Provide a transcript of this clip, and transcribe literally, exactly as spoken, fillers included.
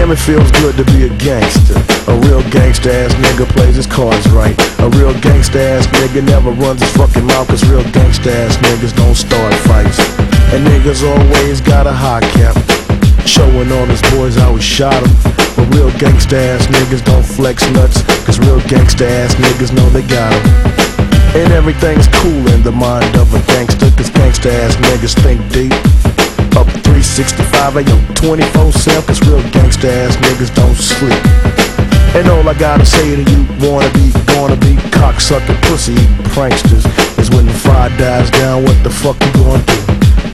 Damn, it feels good to be a gangster. A real gangsta ass nigga plays his cards right. A real gangsta ass nigga never runs his fucking mouth, cause real gangsta ass niggas don't start fights. And niggas always got a high cap, showing on his boys how we shot him. But real gangsta ass niggas don't flex nuts, cause real gangsta ass niggas know they got him. And everything's cool in the mind of a gangster, cause gangsta ass niggas think deep. Up three sixty-five, ayo, twenty-four seven, cause real gangsta ass niggas don't sleep. And all I gotta say to you wanna be, gonna be cocksucking pussy pranksters is when the fire dies down, what the fuck you gonna do?